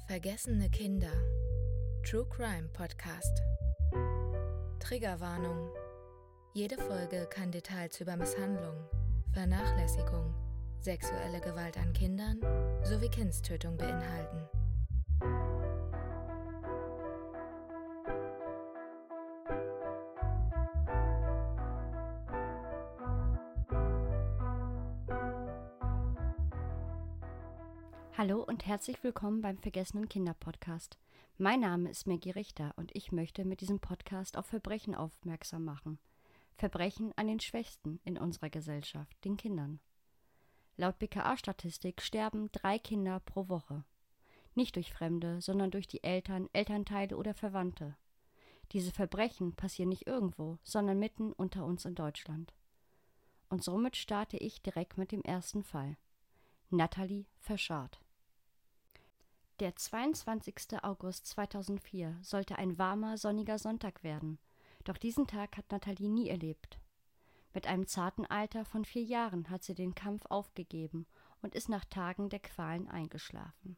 Vergessene Kinder. True Crime Podcast. Triggerwarnung. Jede Folge kann Details über Misshandlung, Vernachlässigung, sexuelle Gewalt an Kindern sowie Kindstötung beinhalten. Hallo und herzlich willkommen beim Vergessenen Kinder Podcast. Mein Name ist Maggie Richter und ich möchte mit diesem Podcast auf Verbrechen aufmerksam machen. Verbrechen an den Schwächsten in unserer Gesellschaft, den Kindern. Laut BKA-Statistik sterben 3 Kinder pro Woche. Nicht durch Fremde, sondern durch die Eltern, Elternteile oder Verwandte. Diese Verbrechen passieren nicht irgendwo, sondern mitten unter uns in Deutschland. Und somit starte ich direkt mit dem ersten Fall. Natalie Verschardt. Der 22. August 2004 sollte ein warmer, sonniger Sonntag werden, doch diesen Tag hat Natalie nie erlebt. Mit einem zarten Alter von 4 Jahren hat sie den Kampf aufgegeben und ist nach Tagen der Qualen eingeschlafen.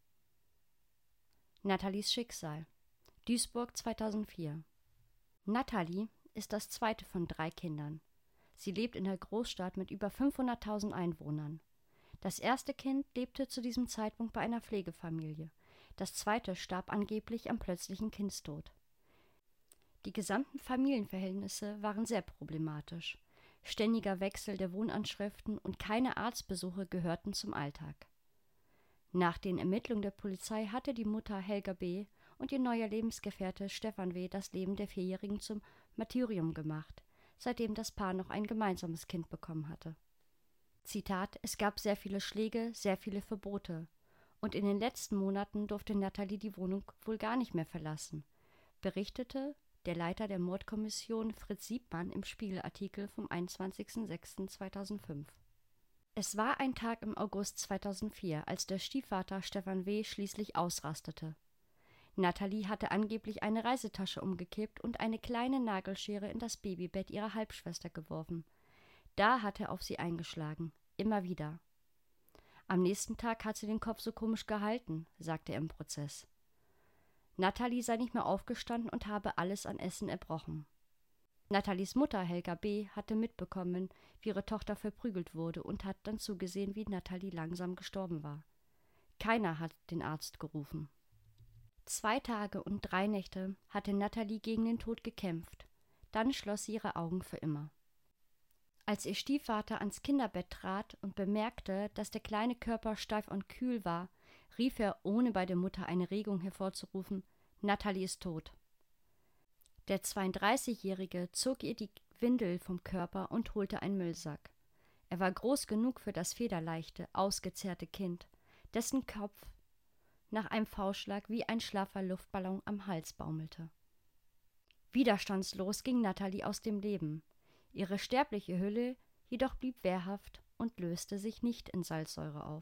Natalies Schicksal. Duisburg 2004. Natalie ist das zweite von 3 Kindern. Sie lebt in der Großstadt mit über 500.000 Einwohnern. Das erste Kind lebte zu diesem Zeitpunkt bei einer Pflegefamilie. Das zweite starb angeblich am plötzlichen Kindstod. Die gesamten Familienverhältnisse waren sehr problematisch. Ständiger Wechsel der Wohnanschriften und keine Arztbesuche gehörten zum Alltag. Nach den Ermittlungen der Polizei hatte die Mutter Helga B. und ihr neuer Lebensgefährte Stefan W. das Leben der 4-Jährigen zum Martyrium gemacht, seitdem das Paar noch ein gemeinsames Kind bekommen hatte. Zitat: Es gab sehr viele Schläge, sehr viele Verbote. Und in den letzten Monaten durfte Natalie die Wohnung wohl gar nicht mehr verlassen, berichtete der Leiter der Mordkommission Fritz Siebmann im Spiegelartikel vom 21.06.2005. Es war ein Tag im August 2004, als der Stiefvater Stefan W. schließlich ausrastete. Natalie hatte angeblich eine Reisetasche umgekippt und eine kleine Nagelschere in das Babybett ihrer Halbschwester geworfen. Da hat er auf sie eingeschlagen. Immer wieder. Am nächsten Tag hat sie den Kopf so komisch gehalten, sagte er im Prozess. Natalie sei nicht mehr aufgestanden und habe alles an Essen erbrochen. Natalies Mutter Helga B. hatte mitbekommen, wie ihre Tochter verprügelt wurde und hat dann zugesehen, wie Natalie langsam gestorben war. Keiner hat den Arzt gerufen. 2 Tage und 3 Nächte hatte Natalie gegen den Tod gekämpft. Dann schloss sie ihre Augen für immer. Als ihr Stiefvater ans Kinderbett trat und bemerkte, dass der kleine Körper steif und kühl war, rief er, ohne bei der Mutter eine Regung hervorzurufen: Natalie ist tot. Der 32-Jährige zog ihr die Windel vom Körper und holte einen Müllsack. Er war groß genug für das federleichte, ausgezehrte Kind, dessen Kopf nach einem Faustschlag wie ein schlaffer Luftballon am Hals baumelte. Widerstandslos ging Natalie aus dem Leben. Ihre sterbliche Hülle jedoch blieb wehrhaft und löste sich nicht in Salzsäure auf.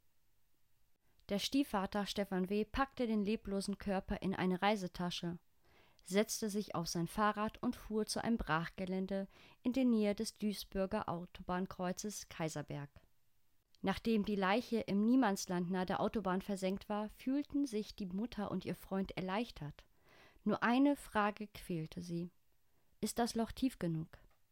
Der Stiefvater Stefan W. packte den leblosen Körper in eine Reisetasche, setzte sich auf sein Fahrrad und fuhr zu einem Brachgelände in der Nähe des Duisburger Autobahnkreuzes Kaiserberg. Nachdem die Leiche im Niemandsland nahe der Autobahn versenkt war, fühlten sich die Mutter und ihr Freund erleichtert. Nur eine Frage quälte sie: Ist das Loch tief genug?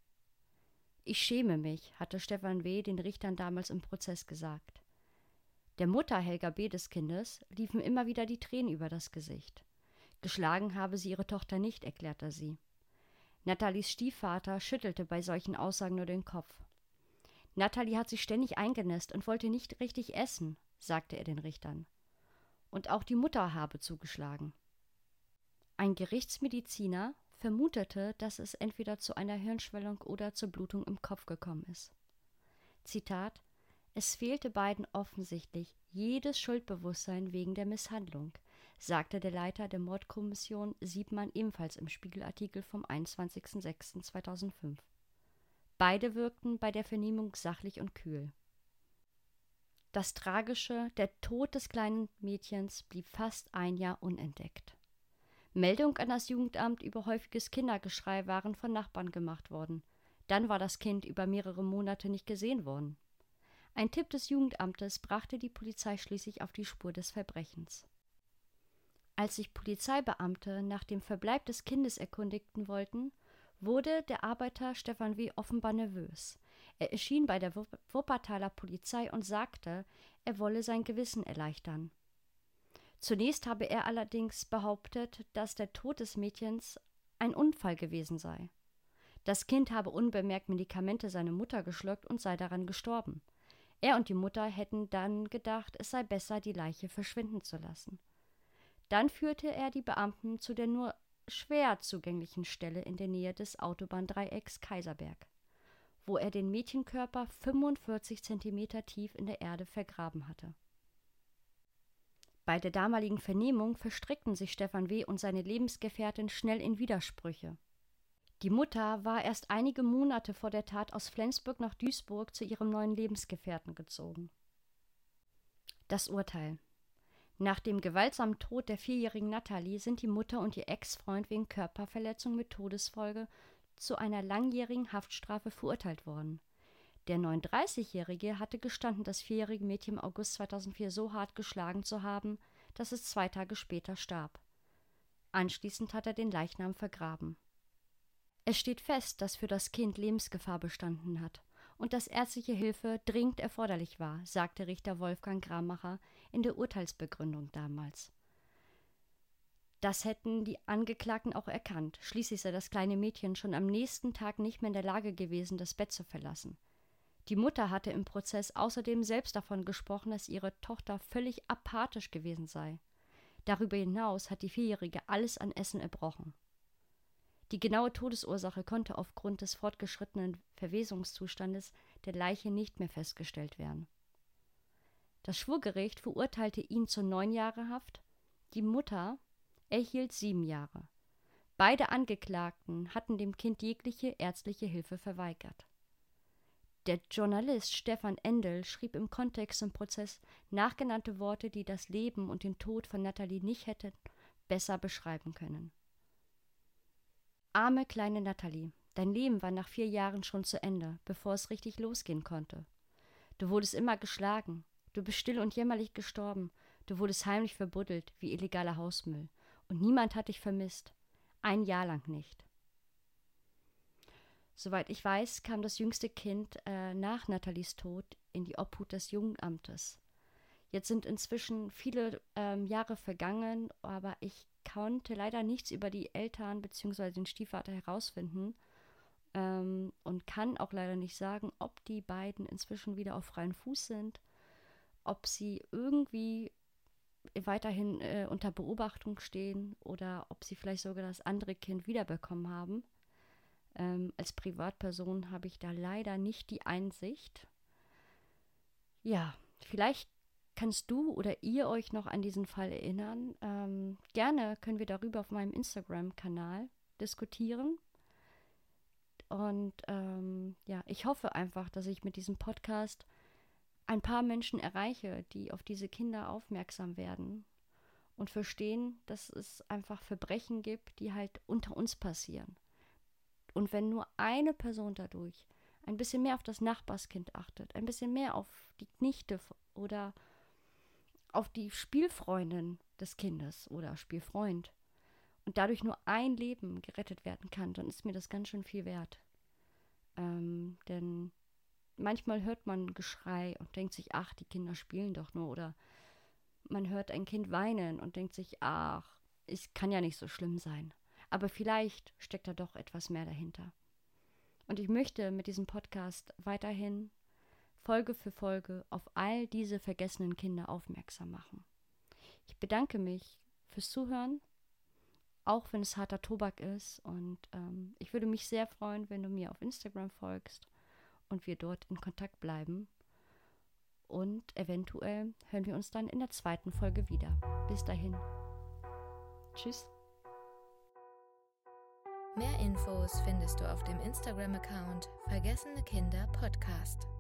Ich schäme mich, hatte Stefan W. den Richtern damals im Prozess gesagt. Der Mutter Helga B. des Kindes liefen immer wieder die Tränen über das Gesicht. Geschlagen habe sie ihre Tochter nicht, erklärte sie. Natalies Stiefvater schüttelte bei solchen Aussagen nur den Kopf. Natalie hat sich ständig eingenässt und wollte nicht richtig essen, sagte er den Richtern. Und auch die Mutter habe zugeschlagen. Ein Gerichtsmediziner vermutete, dass es entweder zu einer Hirnschwellung oder zur Blutung im Kopf gekommen ist. Zitat: Es fehlte beiden offensichtlich jedes Schuldbewusstsein wegen der Misshandlung, sagte der Leiter der Mordkommission Siebmann ebenfalls im Spiegelartikel vom 21.06.2005. Beide wirkten bei der Vernehmung sachlich und kühl. Das Tragische, der Tod des kleinen Mädchens, blieb fast ein Jahr unentdeckt. Meldung an das Jugendamt über häufiges Kindergeschrei waren von Nachbarn gemacht worden. Dann war das Kind über mehrere Monate nicht gesehen worden. Ein Tipp des Jugendamtes brachte die Polizei schließlich auf die Spur des Verbrechens. Als sich Polizeibeamte nach dem Verbleib des Kindes erkundigten wollten, wurde der Arbeiter Stefan W. offenbar nervös. Er erschien bei der Wuppertaler Polizei und sagte, er wolle sein Gewissen erleichtern. Zunächst habe er allerdings behauptet, dass der Tod des Mädchens ein Unfall gewesen sei. Das Kind habe unbemerkt Medikamente seiner Mutter geschluckt und sei daran gestorben. Er und die Mutter hätten dann gedacht, es sei besser, die Leiche verschwinden zu lassen. Dann führte er die Beamten zu der nur schwer zugänglichen Stelle in der Nähe des Autobahndreiecks Kaiserberg, wo er den Mädchenkörper 45 Zentimeter tief in der Erde vergraben hatte. Bei der damaligen Vernehmung verstrickten sich Stefan W. und seine Lebensgefährtin schnell in Widersprüche. Die Mutter war erst einige Monate vor der Tat aus Flensburg nach Duisburg zu ihrem neuen Lebensgefährten gezogen. Das Urteil: Nach dem gewaltsamen Tod der 4-jährigen Natalie sind die Mutter und ihr Ex-Freund wegen Körperverletzung mit Todesfolge zu einer langjährigen Haftstrafe verurteilt worden. Der 39-Jährige hatte gestanden, das 4-jährige Mädchen im August 2004 so hart geschlagen zu haben, dass es 2 Tage später starb. Anschließend hat er den Leichnam vergraben. Es steht fest, dass für das Kind Lebensgefahr bestanden hat und dass ärztliche Hilfe dringend erforderlich war, sagte Richter Wolfgang Gramacher in der Urteilsbegründung damals. Das hätten die Angeklagten auch erkannt. Schließlich sei das kleine Mädchen schon am nächsten Tag nicht mehr in der Lage gewesen, das Bett zu verlassen. Die Mutter hatte im Prozess außerdem selbst davon gesprochen, dass ihre Tochter völlig apathisch gewesen sei. Darüber hinaus hat die 4-Jährige alles an Essen erbrochen. Die genaue Todesursache konnte aufgrund des fortgeschrittenen Verwesungszustandes der Leiche nicht mehr festgestellt werden. Das Schwurgericht verurteilte ihn zu 9 Jahre Haft, die Mutter erhielt 7 Jahre. Beide Angeklagten hatten dem Kind jegliche ärztliche Hilfe verweigert. Der Journalist Stefan Endel schrieb im Kontext zum Prozess nachgenannte Worte, die das Leben und den Tod von Natalie nicht hätten besser beschreiben können. Arme kleine Natalie, dein Leben war nach 4 Jahren schon zu Ende, bevor es richtig losgehen konnte. Du wurdest immer geschlagen, du bist still und jämmerlich gestorben, du wurdest heimlich verbuddelt wie illegaler Hausmüll und niemand hat dich vermisst, 1 Jahr lang nicht. Soweit ich weiß, kam das jüngste Kind nach Natalies Tod in die Obhut des Jugendamtes. Jetzt sind inzwischen viele Jahre vergangen, aber ich konnte leider nichts über die Eltern bzw. den Stiefvater herausfinden und kann auch leider nicht sagen, ob die beiden inzwischen wieder auf freiem Fuß sind, ob sie irgendwie weiterhin unter Beobachtung stehen oder ob sie vielleicht sogar das andere Kind wiederbekommen haben. Als Privatperson habe ich da leider nicht die Einsicht. Ja, vielleicht kannst du oder ihr euch noch an diesen Fall erinnern. Gerne können wir darüber auf meinem Instagram-Kanal diskutieren. Und ich hoffe einfach, dass ich mit diesem Podcast ein paar Menschen erreiche, die auf diese Kinder aufmerksam werden und verstehen, dass es einfach Verbrechen gibt, die halt unter uns passieren. Und wenn nur eine Person dadurch ein bisschen mehr auf das Nachbarskind achtet, ein bisschen mehr auf die Nichte oder auf die Spielfreundin des Kindes oder Spielfreund und dadurch nur ein Leben gerettet werden kann, dann ist mir das ganz schön viel wert. Denn manchmal hört man Geschrei und denkt sich, ach, die Kinder spielen doch nur. Oder man hört ein Kind weinen und denkt sich, ach, es kann ja nicht so schlimm sein. Aber vielleicht steckt da doch etwas mehr dahinter. Und ich möchte mit diesem Podcast weiterhin Folge für Folge auf all diese vergessenen Kinder aufmerksam machen. Ich bedanke mich fürs Zuhören, auch wenn es harter Tobak ist. Und ich würde mich sehr freuen, wenn du mir auf Instagram folgst und wir dort in Kontakt bleiben. Und eventuell hören wir uns dann in der 2. Folge wieder. Bis dahin. Tschüss. Mehr Infos findest du auf dem Instagram-Account Vergessene Kinder Podcast.